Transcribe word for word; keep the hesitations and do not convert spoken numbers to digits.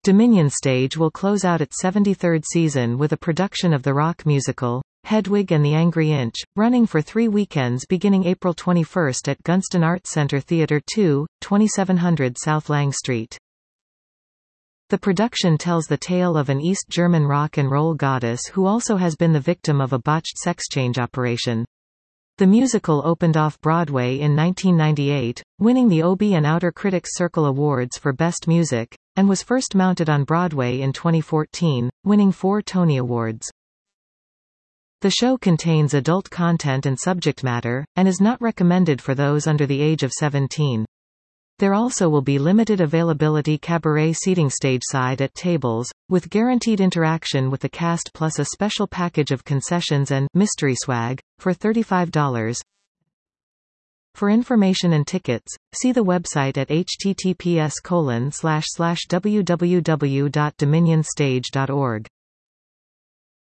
Dominion Stage will close out its seventy-third season with a production of the rock musical, Hedwig and the Angry Inch, running for three weekends beginning April twenty-first at Gunston Arts Centre Theatre two, twenty-seven hundred South Lang Street. The production tells the tale of an East German rock and roll goddess who also has been the victim of a botched sex change operation. The musical opened off-Broadway in nineteen ninety-eight, winning the Obie and Outer Critics Circle Awards for Best Music, and was first mounted on Broadway in twenty fourteen, winning four Tony Awards. The show contains adult content and subject matter, and is not recommended for those under the age of seventeen. There also will be limited availability cabaret seating stage-side at tables, with guaranteed interaction with the cast plus a special package of concessions and mystery swag, for thirty-five dollars. For information and tickets, see the website at h t t p s colon slash slash w w w dot dominion stage dot org.